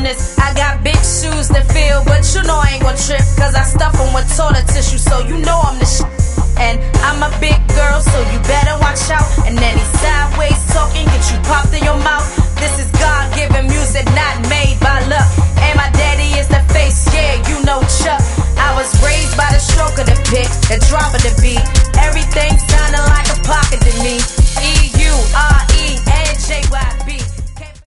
realness. I got big shoes to fill, but you know I ain't gon' trip, cause I stuff them with toilet tissue, so you know I'm the shit. And I'm a big girl, so you better watch out. And any sideways talking get you popped in your mouth. This is God-given music, not made by luck. And my daddy is the face, yeah, you know Chuck. I was raised by the stroke of the pick, the drop of the beat.